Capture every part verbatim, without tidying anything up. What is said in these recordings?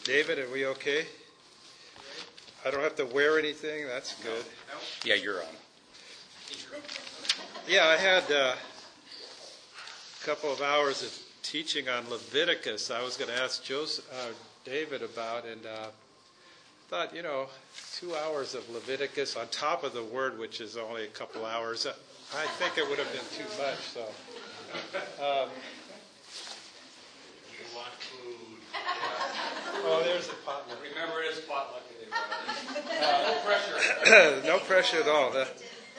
David, are we okay? I don't have to wear anything. That's good. Yeah, you're on. Yeah, I had uh, a couple of hours of teaching on Leviticus. I was going to ask Joseph, uh, David about, and uh, thought, you know, two hours of Leviticus on top of the Word, which is only a couple hours. I think it would have been too much. So. Um, You want food. oh, there's the potluck. Remember, it is potluck. Uh, no pressure. No pressure at all. Uh,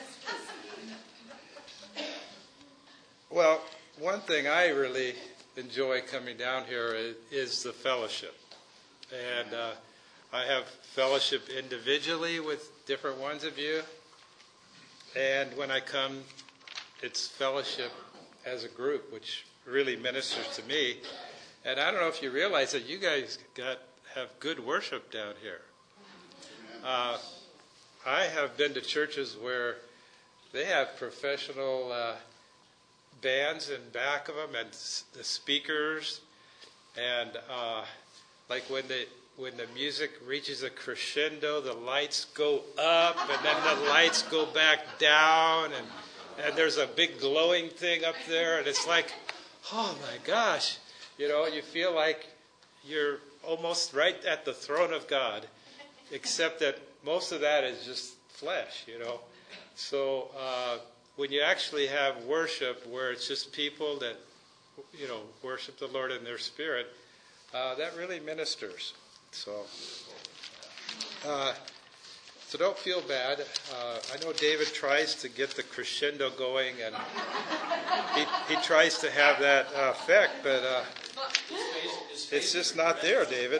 well, one thing I really enjoy coming down here is, is the fellowship. And uh, I have fellowship individually with different ones of you. And when I come, it's fellowship as a group, which really ministers to me. And I don't know if you realize that you guys got have good worship down here. Uh, I have been to churches where they have professional uh, bands in back of them and s- the speakers, and uh, like when the when the music reaches a crescendo, the lights go up and then the lights go back down, and and there's a big glowing thing up there, and it's like, oh my gosh, you know, you feel like you're almost right at the throne of God, except that most of that is just flesh, you know. So uh, when you actually have worship where it's just people that, you know, worship the Lord in their spirit, uh, that really ministers. So, uh, so don't feel bad. Uh, I know David tries to get the crescendo going, and he, he tries to have that uh, effect, but uh, it's just not there, David.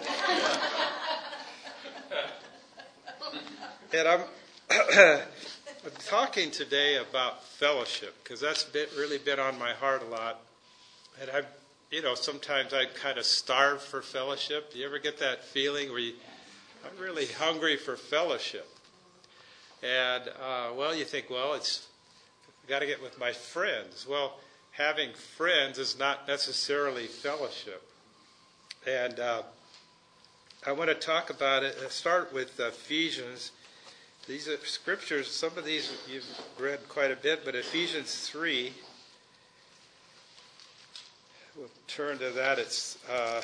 And I'm, I'm talking today about fellowship, because that's been, really been on my heart a lot. And I've, you know, sometimes I kind of starve for fellowship. Do you ever get that feeling where you, I'm really hungry for fellowship? And, uh, well, you think, well, it's got to get with my friends. Well, having friends is not necessarily fellowship. And uh, I want to talk about it. I'll start with Ephesians. These are scriptures. Some of these you've read quite a bit, but Ephesians three, we'll turn to that. It's uh,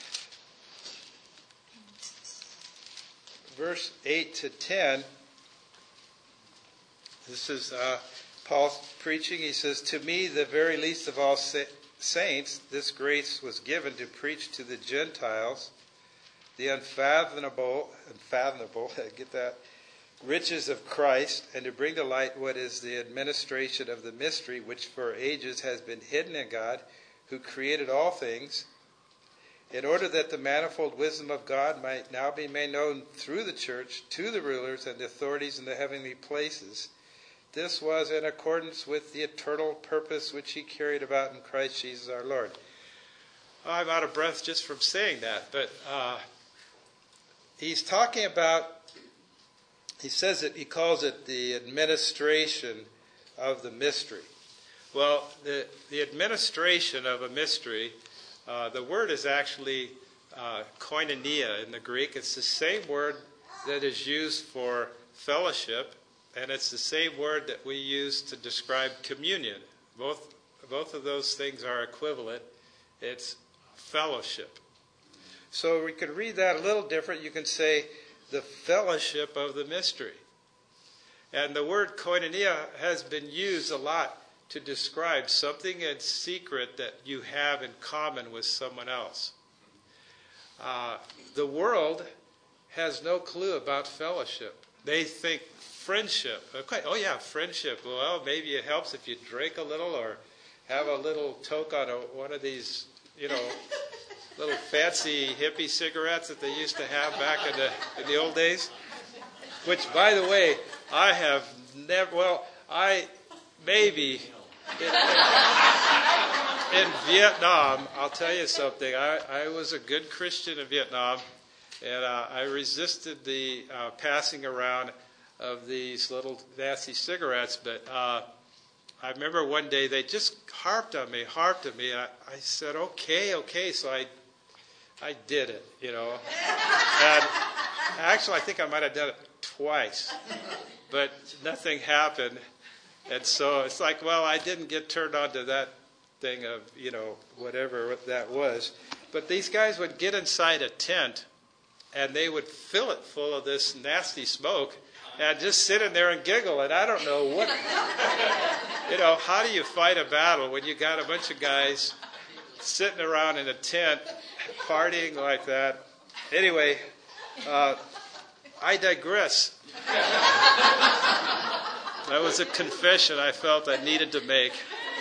verse eight to ten. This is uh, Paul preaching. He says, "To me, the very least of all sa- saints, this grace was given to preach to the Gentiles the unfathomable, unfathomable, get that, riches of Christ, and to bring to light what is the administration of the mystery, which for ages has been hidden in God, who created all things, in order that the manifold wisdom of God might now be made known through the church to the rulers and the authorities in the heavenly places. This was in accordance with the eternal purpose which he carried about in Christ Jesus our Lord." I'm out of breath just from saying that, but uh, he's talking about, he says it, he calls it the administration of the mystery. Well, the, the administration of a mystery, uh, the word is actually uh, koinonia in the Greek. It's the same word that is used for fellowship, and it's the same word that we use to describe communion. Both, both of those things are equivalent. It's fellowship. So we could read that a little different. You can say the fellowship of the mystery. And the word koinonia has been used a lot to describe something in secret that you have in common with someone else. Uh, the world has no clue about fellowship. They think friendship. Okay, oh yeah, friendship. Well, maybe it helps if you drink a little or have a little toke on a, one of these, you know, little fancy hippie cigarettes that they used to have back in the in the old days. Which, by the way, I have never. Well, I maybe in, in Vietnam. I'll tell you something. I, I was a good Christian in Vietnam, and uh, I resisted the uh, passing around of these little nasty cigarettes. But uh, I remember one day they just harped on me, harped on me. I, I said, okay, okay. So I I did it, you know. And actually, I think I might have done it twice, but nothing happened. And so it's like, well, I didn't get turned on to that thing of, you know, whatever that was. But these guys would get inside a tent, and they would fill it full of this nasty smoke, and just sit in there and giggle. And I don't know what, you know, how do you fight a battle when you got a bunch of guys sitting around in a tent partying like that? Anyway, uh, I digress. That was a confession I felt I needed to make.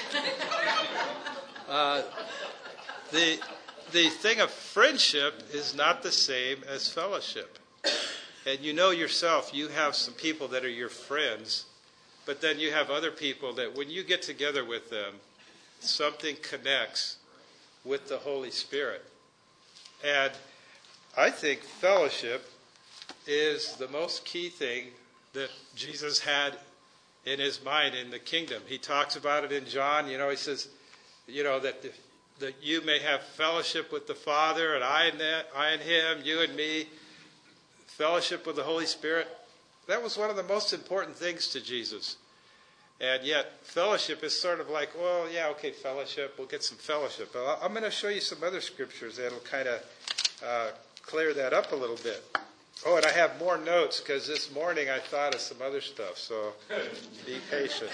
Uh, the the thing of friendship is not the same as fellowship. And you know yourself, you have some people that are your friends, but then you have other people that when you get together with them, something connects with the Holy Spirit. And I think fellowship is the most key thing that Jesus had in his mind in the kingdom. He talks about it in John. You know, he says, you know, that the, that you may have fellowship with the Father, and I and that, I and him, you and me, fellowship with the Holy Spirit. That was one of the most important things to Jesus. And yet, fellowship is sort of like, well, yeah, okay, fellowship, we'll get some fellowship. But I'm going to show you some other scriptures that will kind of uh, clear that up a little bit. Oh, and I have more notes because this morning I thought of some other stuff, so be patient.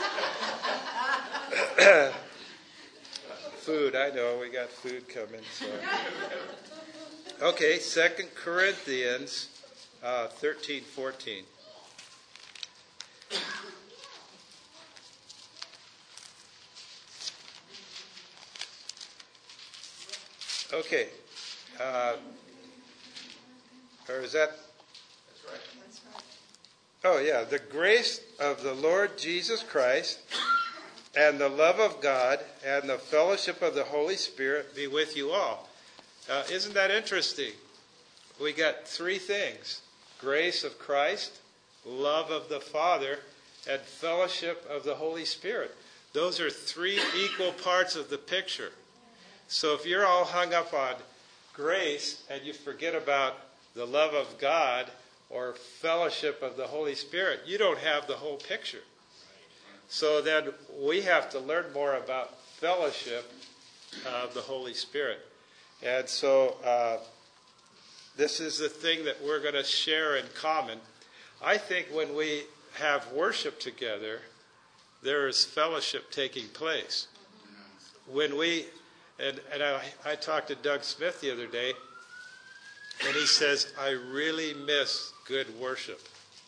Food, I know, we got food coming. So. Okay, Second Corinthians uh, thirteen fourteen. Okay. Uh, or is that? That's right. That's right. Oh, yeah. The grace of the Lord Jesus Christ and the love of God and the fellowship of the Holy Spirit be with you all. Uh, isn't that interesting? We got three things. Grace of Christ, love of the Father, and fellowship of the Holy Spirit. Those are three equal parts of the picture. So if you're all hung up on grace and you forget about the love of God or fellowship of the Holy Spirit, you don't have the whole picture. So then we have to learn more about fellowship of the Holy Spirit. And so uh, this is the thing that we're going to share in common. I think when we have worship together, there is fellowship taking place. When we, and, and I, I talked to Doug Smith the other day, and he says, I really miss good worship.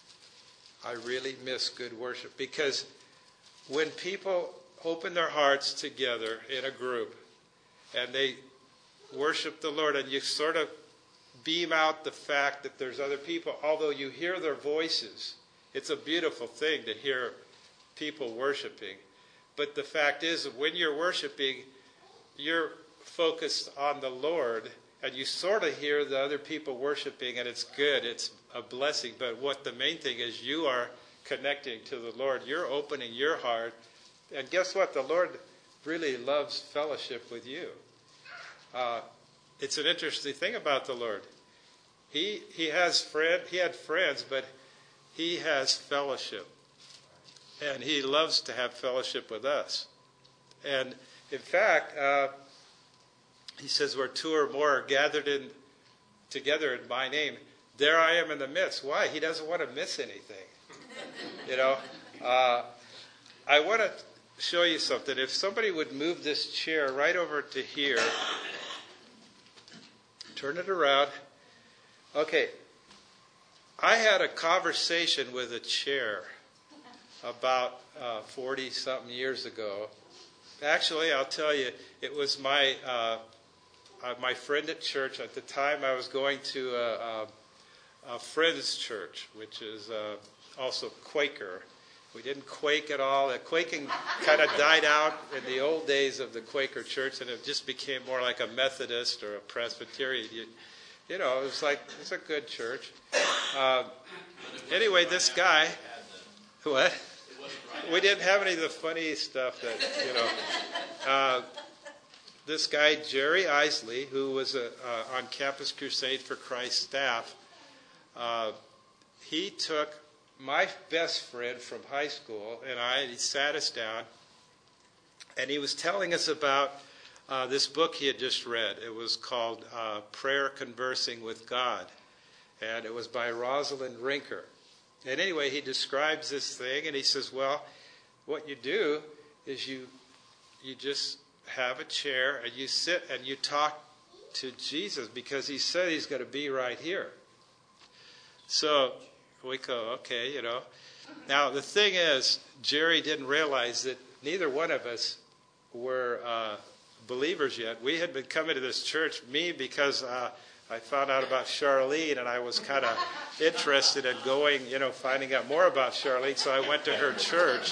I really miss good worship. Because when people open their hearts together in a group, and they worship the Lord, and you sort of beam out the fact that there's other people, although you hear their voices, it's a beautiful thing to hear people worshiping. But the fact is that when you're worshiping, you're focused on the Lord, and you sort of hear the other people worshiping, and it's good, it's a blessing. But what the main thing is, you are connecting to the Lord. You're opening your heart. And guess what? The Lord really loves fellowship with you. Uh, it's an interesting thing about the Lord. He he has friend. He had friends, but he has fellowship, and he loves to have fellowship with us. And in fact, uh, he says, "Where two or more are gathered in together in my name, there I am in the midst." Why? He doesn't want to miss anything. You know, uh, I want to show you something. If somebody would move this chair right over to here. Turn it around. Okay. I had a conversation with a chair about uh, forty-something years ago. Actually, I'll tell you, it was my uh, uh, my friend at church. At the time, I was going to a, a, a friend's church, which is uh, also Quaker. We didn't quake at all. The quaking kind of died out in the old days of the Quaker church, and it just became more like a Methodist or a Presbyterian. You, you know, it was like, it's a good church. Uh, anyway, this guy, what? We didn't have any of the funny stuff that, you know. Uh, this guy, Jerry Isley, who was a, uh, on Campus Crusade for Christ staff, uh, he took my best friend from high school and I, and he sat us down, and he was telling us about uh, this book he had just read. It was called uh, Prayer Conversing with God, and it was by Rosalind Rinker. And anyway, he describes this thing, and he says, well, what you do is you you just have a chair, and you sit and you talk to Jesus, because he said he's going to be right here. So we go, okay, you know. Now, the thing is, Jerry didn't realize that neither one of us were uh, believers yet. We had been coming to this church, me because uh, I found out about Charlene, and I was kind of interested in going, you know, finding out more about Charlene, so I went to her church.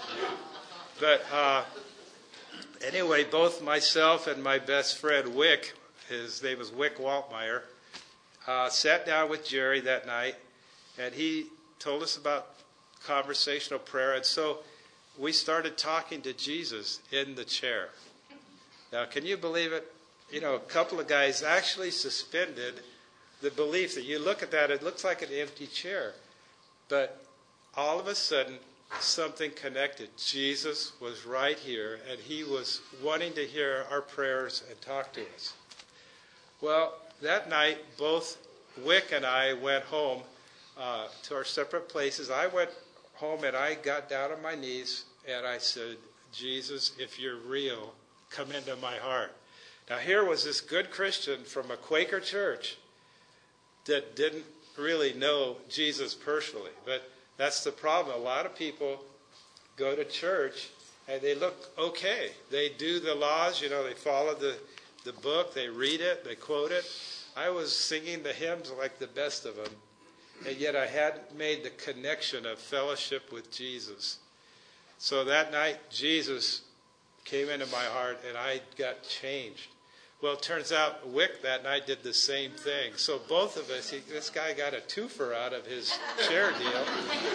But uh, anyway, both myself and my best friend, Wick, his name was Wick Waltmeyer, uh, sat down with Jerry that night, and he told us about conversational prayer, and so we started talking to Jesus in the chair. Now, can you believe it? You know, a couple of guys actually suspended the belief that you look at that, it looks like an empty chair. But all of a sudden, something connected. Jesus was right here, and he was wanting to hear our prayers and talk to us. Well, that night, both Wick and I went home uh, to our separate places. I went home and I got down on my knees and I said, Jesus, if you're real, come into my heart. Now here was this good Christian from a Quaker church that didn't really know Jesus personally. But that's the problem. A lot of people go to church and they look okay. They do the laws, you know, they follow the, the book, they read it, they quote it. I was singing the hymns like the best of them. And yet I hadn't made the connection of fellowship with Jesus. So that night, Jesus came into my heart and I got changed. Well, it turns out Wick that night did the same thing. So both of us, he, this guy got a twofer out of his chair deal.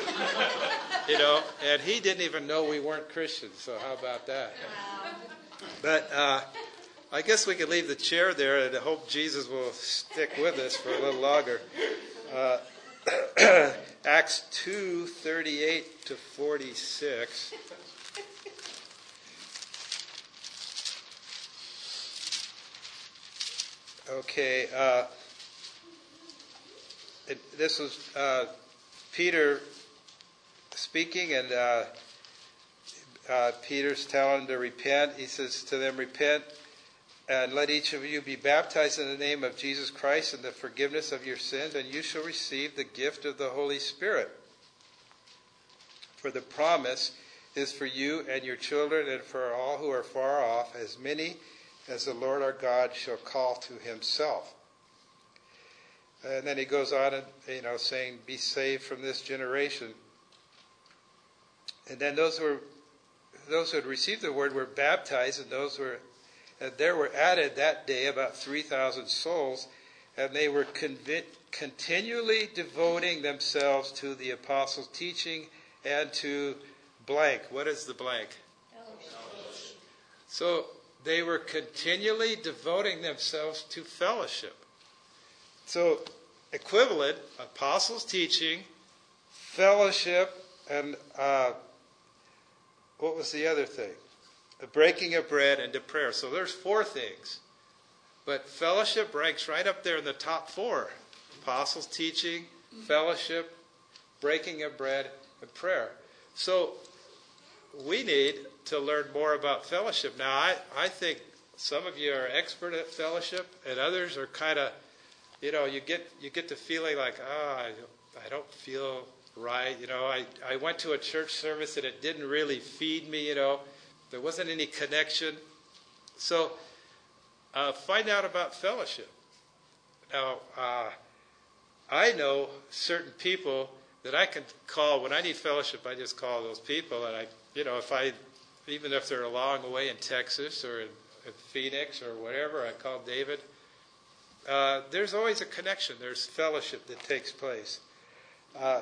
You know, and he didn't even know we weren't Christians. So how about that? But uh, I guess we could leave the chair there and hope Jesus will stick with us for a little longer. Uh, Acts two, thirty-eight to forty-six. Okay, uh, it, this was uh, Peter speaking, and uh, uh, Peter's telling them to repent. He says to them, repent, and let each of you be baptized in the name of Jesus Christ in the forgiveness of your sins, and you shall receive the gift of the Holy Spirit. For the promise is for you and your children and for all who are far off, as many as the Lord our God shall call to himself. And then he goes on and, you know, saying, be saved from this generation. And then those who were, those who had received the word were baptized, and those were And there were added that day about three thousand souls, and they were convi- continually devoting themselves to the apostles' teaching and to blank. What is the blank? Fellowship. So they were continually devoting themselves to fellowship. So equivalent, apostles' teaching, fellowship, and uh, what was the other thing? The breaking of bread and to prayer. So there's four things. But fellowship ranks right up there in the top four. Apostles' teaching, fellowship, breaking of bread, and prayer. So we need to learn more about fellowship. Now, I, I think some of you are expert at fellowship, and others are kind of, you know, you get you get the feeling like, oh, I, I don't feel right. You know, I, I went to a church service and it didn't really feed me, you know. There wasn't any connection. So uh, find out about fellowship. Now, uh, I know certain people that I can call. When I need fellowship, I just call those people. And I, you know, if I, even if they're a long way in Texas or in, in Phoenix or whatever, I call David. Uh, there's always a connection. There's fellowship that takes place. Uh,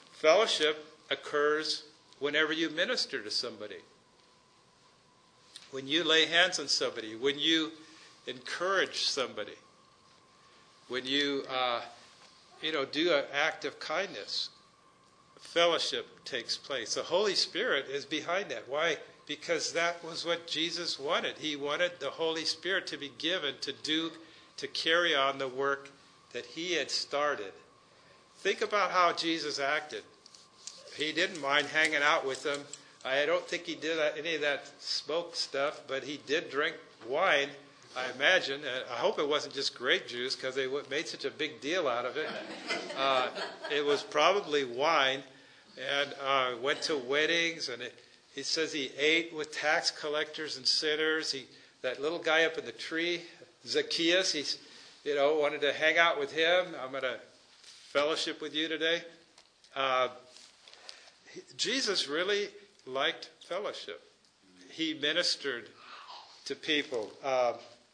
fellowship occurs whenever you minister to somebody. when you lay hands on somebody, when you encourage somebody, when you, uh, you know, do an act of kindness, fellowship takes place. The Holy Spirit is behind that. Why? Because that was what Jesus wanted. He wanted the Holy Spirit to be given to do, to carry on the work that he had started. Think about how Jesus acted. He didn't mind hanging out with them. I don't think he did any of that smoke stuff, but he did drink wine, I imagine. I hope it wasn't just grape juice because they made such a big deal out of it. Uh, it was probably wine, and uh, went to weddings, and it, he says he ate with tax collectors and sinners. He, that little guy up in the tree, Zacchaeus, he's, you know, wanted to hang out with him. I'm going to fellowship with you today. Uh, Jesus really liked fellowship. He ministered to people. Uh,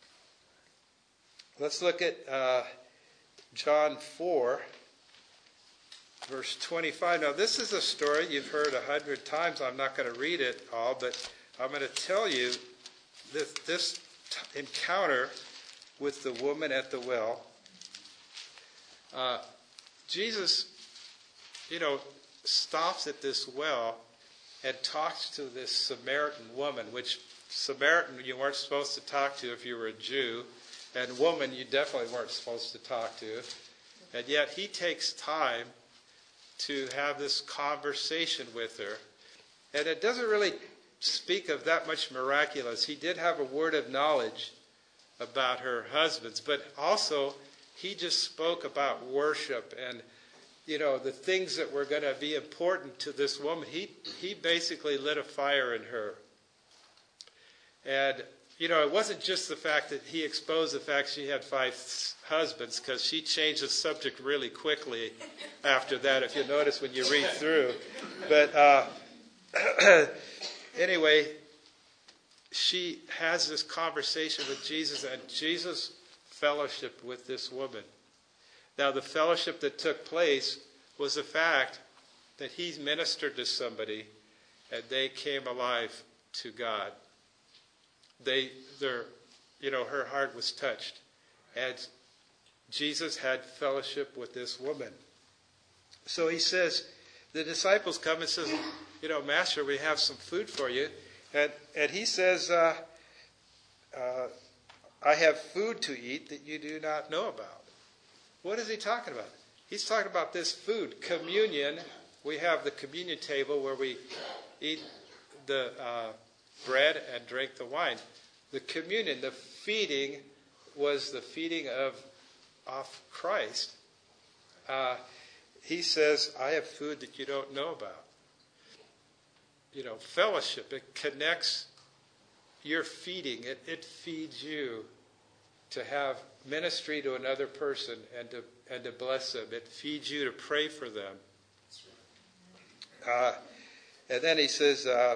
let's look at uh, John four, verse twenty-five. Now, this is a story you've heard a hundred times. I'm not going to read it all, but I'm going to tell you this, this t- encounter with the woman at the well. Uh, Jesus, you know, stops at this well and talks to this Samaritan woman, which Samaritan you weren't supposed to talk to if you were a Jew, and woman you definitely weren't supposed to talk to. And yet he takes time to have this conversation with her. And it doesn't really speak of that much miraculous. He did have a word of knowledge about her husbands, but also he just spoke about worship and, you know, the things that were going to be important to this woman. He he basically lit a fire in her. And, you know, it wasn't just the fact that he exposed the fact she had five husbands, because she changed the subject really quickly after that, if you notice when you read through. But uh, anyway, she has this conversation with Jesus, and Jesus fellowshiped with this woman. Now, the fellowship that took place was the fact that he ministered to somebody and they came alive to God. They, their, you know, her heart was touched. And Jesus had fellowship with this woman. So he says, the disciples come and says, you know, Master, we have some food for you. And, and he says, uh, uh, I have food to eat that you do not know about. What is he talking about? He's talking about this food, communion. We have the communion table where we eat the uh, bread and drink the wine. The communion, the feeding, was the feeding of, of Christ. Uh, he says, I have food that you don't know about. You know, fellowship, it connects your feeding. It, it feeds you to have ministry to another person and to and to bless them. It feeds you to pray for them. Uh, and then he says, uh,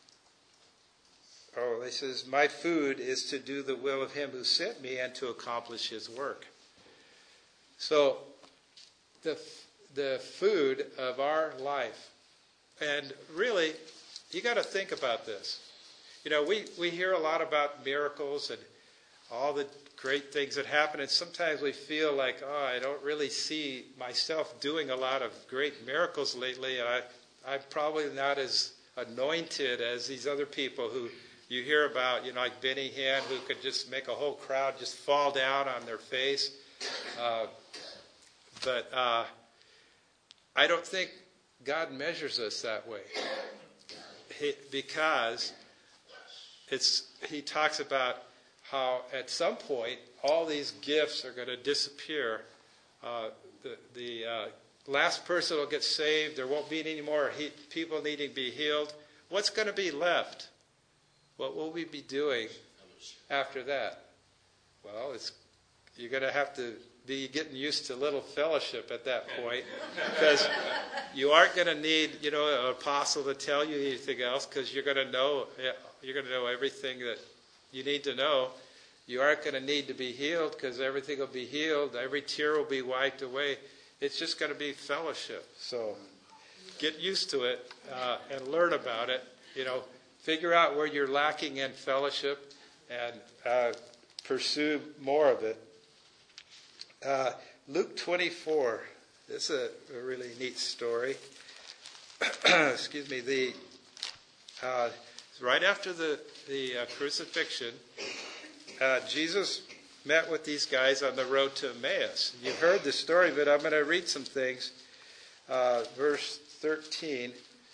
oh, he says, my food is to do the will of him who sent me and to accomplish his work. So the the food of our life, and really, you got to think about this. You know, we, we hear a lot about miracles and all the great things that happen, and sometimes we feel like, oh, I don't really see myself doing a lot of great miracles lately, and I, I'm probably not as anointed as these other people who you hear about, you know, like Benny Hinn, who could just make a whole crowd just fall down on their face. Uh, but uh, I don't think God measures us that way, he, because it's he talks about how at some point all these gifts are going to disappear. Uh, the the uh, last person will get saved. There won't be any more he, people needing to be healed. What's going to be left? What will we be doing after that? Well, it's you're going to have to be getting used to little fellowship at that point, because you aren't going to need, you know, an apostle to tell you anything else, because you're going to know you're going to know everything that you need to know. You aren't going to need to be healed, because everything will be healed. Every tear will be wiped away. It's just going to be fellowship. So get used to it uh, and learn about it. You know, figure out where you're lacking in fellowship and uh, pursue more of it. Uh, Luke twenty-four. This is a, a really neat story. Excuse me. The uh, right after the the uh, crucifixion, uh, Jesus met with these guys on the road to Emmaus. You've heard the story, but I'm going to read some things. Uh, verse thirteen.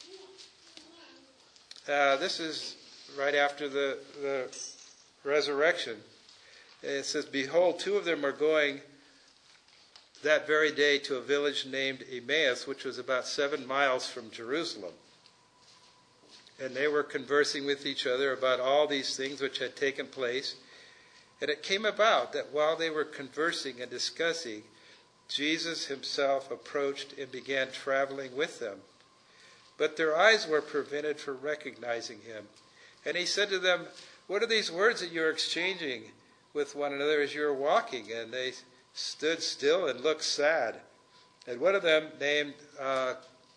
Uh, this is right after the, the resurrection. It says, "Behold, two of them are going that very day to a village named Emmaus, which was about seven miles from Jerusalem. And they were conversing with each other about all these things which had taken place. And it came about that while they were conversing and discussing, Jesus himself approached and began traveling with them. But their eyes were prevented from recognizing him. And he said to them, 'What are these words that you're exchanging with one another as you're walking?' And they stood still and looked sad. And one of them, named uh,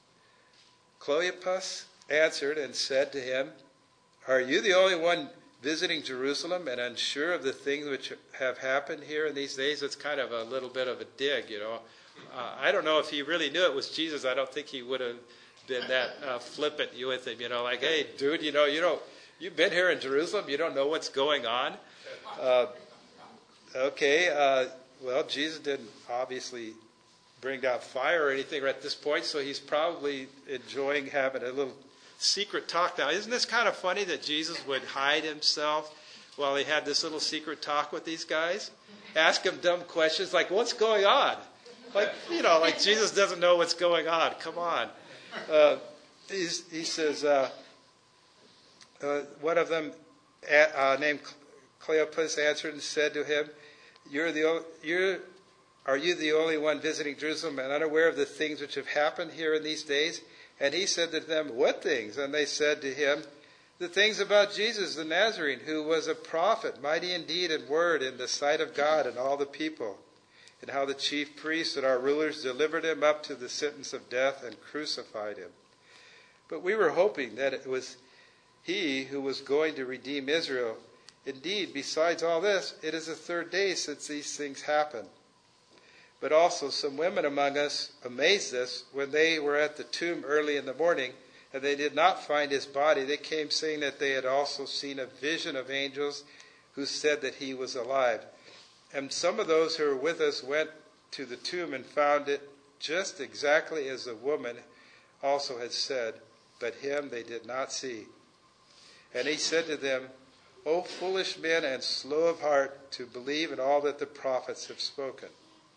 Cleopas, answered and said to him, 'Are you the only one visiting Jerusalem and unsure of the things which have happened here in these days?'" It's kind of a little bit of a dig, you know. Uh, I don't know if he really knew it was Jesus. I don't think he would have been that uh, flippant with him, you know, like, "Hey, dude, you know, you don't, you've been here in Jerusalem, you don't know what's going on." Uh, okay, uh, well, Jesus didn't obviously bring down fire or anything at this point, so he's probably enjoying having a little secret talk now. Isn't this kind of funny that Jesus would hide himself while he had this little secret talk with these guys? Ask him dumb questions like, "What's going on?" Like, you know, like Jesus doesn't know what's going on. Come on. Uh, he's, he says, uh, uh, one of them uh, named Cleopas answered and said to him, You're the, you're, are you the only one visiting Jerusalem and unaware of the things which have happened here in these days?" And he said to them, "What things?" And they said to him, "The things about Jesus the Nazarene, who was a prophet, mighty in deed and word in the sight of God and all the people, and how the chief priests and our rulers delivered him up to the sentence of death and crucified him. But we were hoping that it was he who was going to redeem Israel. Indeed, besides all this, it is the third day since these things happened. But also some women among us amazed us when they were at the tomb early in the morning, and they did not find his body. They came saying that they had also seen a vision of angels who said that he was alive. And some of those who were with us went to the tomb and found it just exactly as the woman also had said, but him they did not see." And he said to them, "O foolish men and slow of heart to believe in all that the prophets have spoken.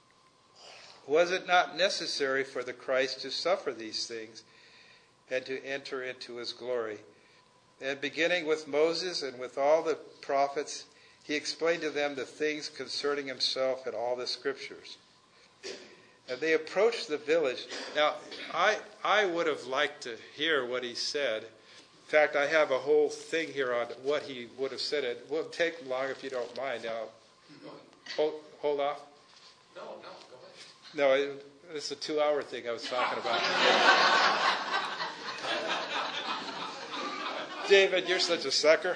Was it not necessary for the Christ to suffer these things and to enter into his glory?" And beginning with Moses and with all the prophets, he explained to them the things concerning himself in all the scriptures. And they approached the village. Now, I I would have liked to hear what he said. In fact, I have a whole thing here on what he would have said. It won't take long if you don't mind. Now, hold, hold off. No, no, go ahead. No, it, it's a two-hour thing I was talking about. David, you're such a sucker.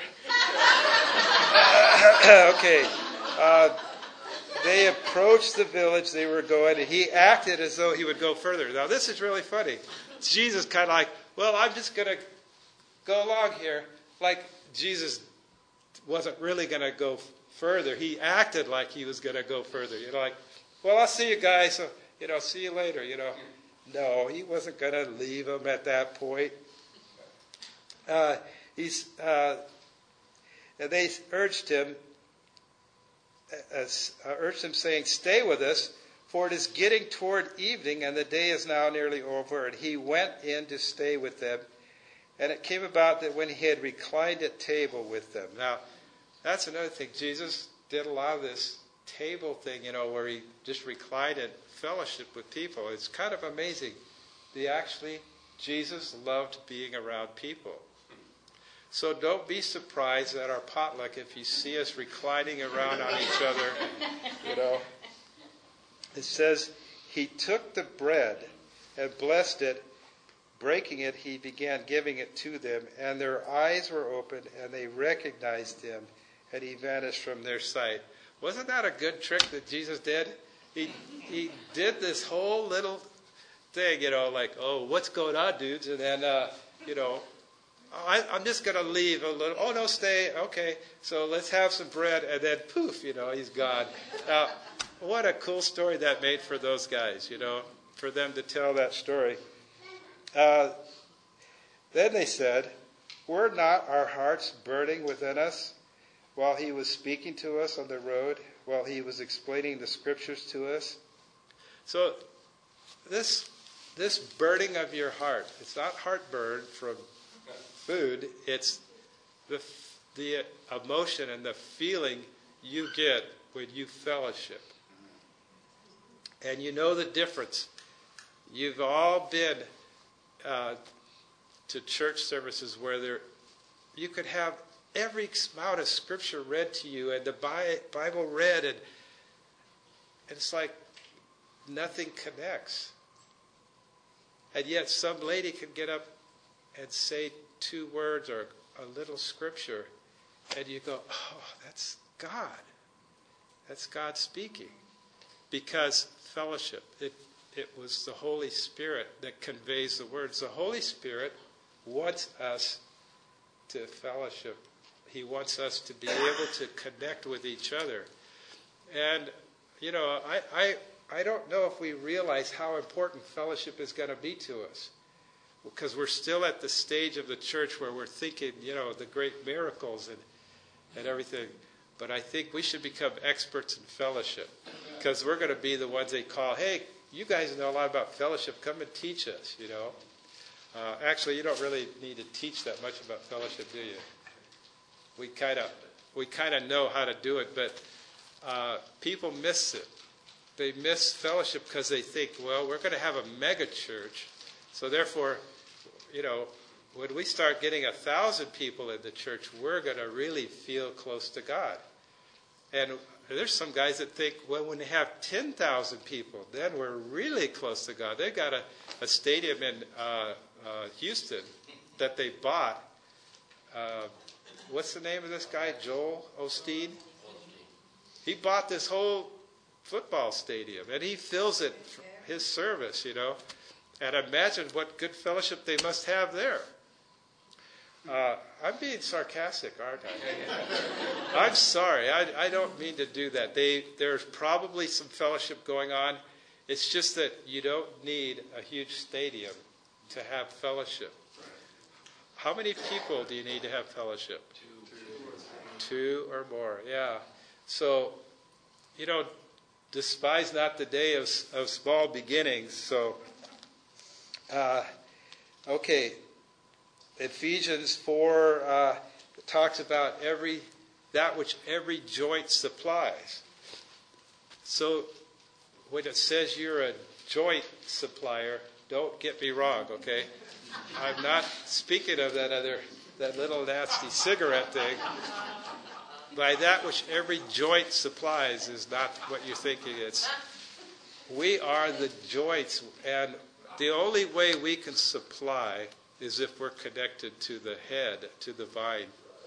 Okay. Uh, they approached the village they were going, and he acted as though he would go further. Now, this is really funny. Jesus kind of like, well, I'm just going to go along here. Like Jesus wasn't really going to go further. He acted like he was going to go further. You know, like, well, I'll see you guys. So, you know, see you later, you know. No, he wasn't going to leave them at that point. Uh, he's, uh, and they urged him, uh, urged him, saying, "Stay with us, for it is getting toward evening, and the day is now nearly over." And he went in to stay with them. And it came about that when he had reclined at table with them. Now, that's another thing. Jesus did a lot of this table thing, you know, where he just reclined and fellowship with people. It's kind of amazing. He actually, Jesus loved being around people. So don't be surprised at our potluck if you see us reclining around on each other, you know. It says, he took the bread and blessed it breaking it, he began giving it to them, and their eyes were opened, and they recognized him, and he vanished from their sight. Wasn't that a good trick that Jesus did? He he did this whole little thing, you know, like, oh, what's going on, dudes? And then, uh, you know, I, I'm just going to leave a little. Oh, no, stay. Okay, so let's have some bread. And then, poof, you know, he's gone. Now, what a cool story that made for those guys, you know, for them to tell that story. Uh, then they said, were not our hearts burning within us while he was speaking to us on the road, while he was explaining the scriptures to us? So this this burning of your heart, it's not heartburn from food, it's the the emotion and the feeling you get when you fellowship. And you know the difference. You've all been uh, to church services where there you could have every amount of scripture read to you and the Bible read, and, and it's like nothing connects. And yet some lady can get up and say two words or a little scripture, and you go, oh, that's God. That's God speaking. Because fellowship, it, it was the Holy Spirit that conveys the words. The Holy Spirit wants us to fellowship. He wants us to be able to connect with each other. And, you know, I, I, I don't know if we realize how important fellowship is going to be to us. Because we're still at the stage of the church where we're thinking, you know, the great miracles and, and everything. But I think we should become experts in fellowship. Because we're going to be the ones they call, hey, you guys know a lot about fellowship. Come and teach us, you know. Uh, actually, you don't really need to teach that much about fellowship, do you? We kind of we kind of know how to do it, but uh, people miss it. They miss fellowship because they think, well, we're going to have a mega church, so therefore, you know, when we start getting a thousand people in the church, we're going to really feel close to God. And there's some guys that think, well, when they have ten thousand people, then we're really close to God. They've got a, a stadium in uh, uh, Houston that they bought. Uh, what's the name of this guy? Joel Osteen? He bought this whole football stadium, and he fills it for his service, you know. And imagine what good fellowship they must have there. Uh, I'm being sarcastic, aren't I? I'm sorry. I, I don't mean to do that. They, there's probably some fellowship going on. It's just that you don't need a huge stadium to have fellowship. How many people do you need to have fellowship? Two or more, yeah. So, you know, despise not the day of, of small beginnings. So, uh, okay. Ephesians four uh, talks about every that which every joint supplies. So when it says you're a joint supplier, don't get me wrong, okay? I'm not speaking of that other that little nasty cigarette thing. By that which every joint supplies is not what you're thinking. It's we are the joints, and the only way we can supply is if we're connected to the head, to the vine.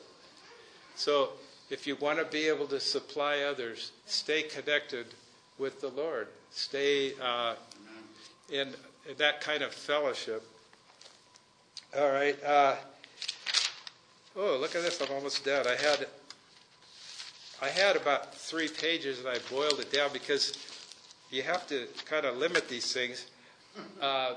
So if you want to be able to supply others, stay connected with the Lord. Stay uh, in, in that kind of fellowship. All right. Uh, oh, look at this. I'm almost done. I had, I had about three pages, and I boiled it down because you have to kind of limit these things. Uh,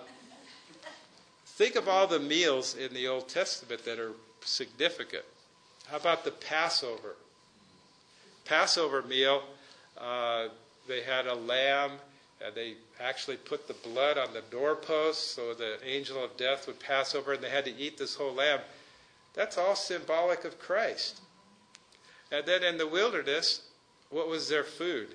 Think of all the meals in the Old Testament that are significant. How about the Passover? Passover meal, uh, they had a lamb, and they actually put the blood on the doorpost so the angel of death would pass over, and they had to eat this whole lamb. That's all symbolic of Christ. And then in the wilderness, what was their food?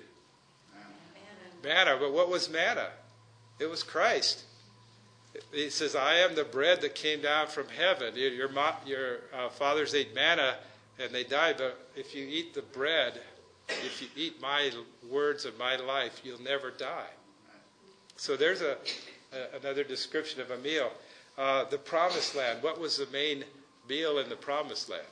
Manna. Manna. But what was manna? It was Christ. He says, I am the bread that came down from heaven. Your, your, your uh, fathers ate manna and they died, but if you eat the bread, if you eat my words of my life, you'll never die. So there's a, a another description of a meal. Uh, the Promised Land. What was the main meal in the Promised Land?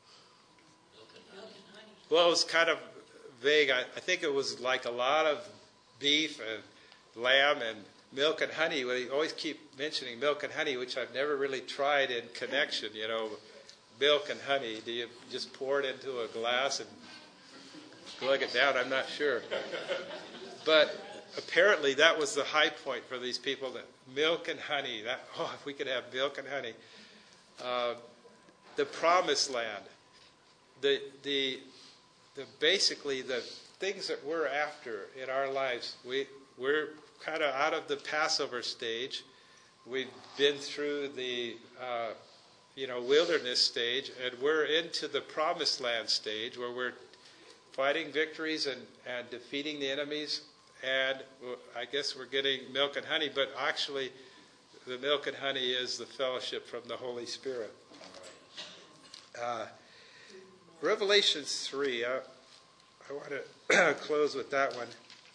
Well, it was kind of vague. I, I think it was like a lot of beef and lamb and milk and honey. We always keep mentioning milk and honey, which I've never really tried in connection, you know. Milk and honey. Do you just pour it into a glass and glug it down? I'm not sure. But apparently that was the high point for these people, that milk and honey. That, oh, if we could have milk and honey. Uh, the Promised Land. The, the, the, basically the things that we're after in our lives. We, we're kind of out of the Passover stage. We've been through the uh, you know, wilderness stage, and we're into the Promised Land stage where we're fighting victories and, and defeating the enemies. And I guess we're getting milk and honey, but actually the milk and honey is the fellowship from the Holy Spirit. Uh, Revelation three, I, I want to close with that one.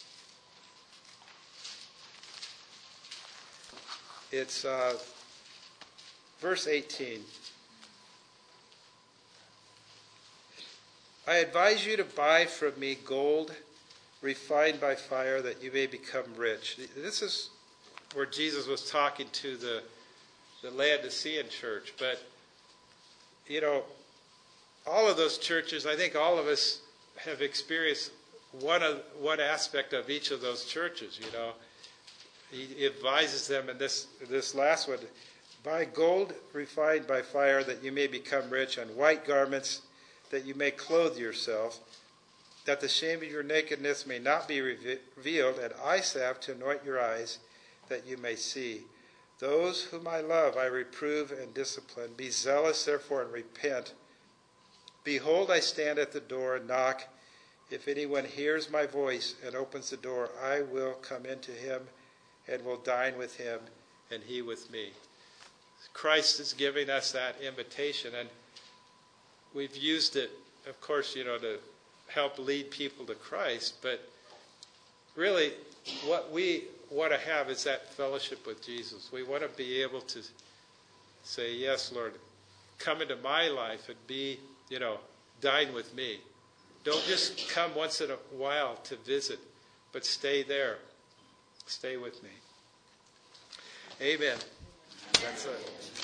It's uh, verse eighteen. I advise you to buy from me gold refined by fire, that you may become rich. This is where Jesus was talking to the, the Laodicean church. But, you know, all of those churches, I think all of us have experienced one of one aspect of each of those churches, you know. He advises them in this, this last one, buy gold refined by fire, that you may become rich, and white garments, that you may clothe yourself, that the shame of your nakedness may not be revealed, and eye salve to anoint your eyes, that you may see. Those whom I love I reprove and discipline. Be zealous, therefore, and repent. Behold, I stand at the door and knock. If anyone hears my voice and opens the door, I will come into him and will dine with him, and he with me. Christ is giving us that invitation, and we've used it, of course, you know, to help lead people to Christ, but really what we want to have is that fellowship with Jesus. We want to be able to say, yes, Lord, come into my life and be, you know, dine with me. Don't just come once in a while to visit, but stay there. Stay with me. Amen. That's it.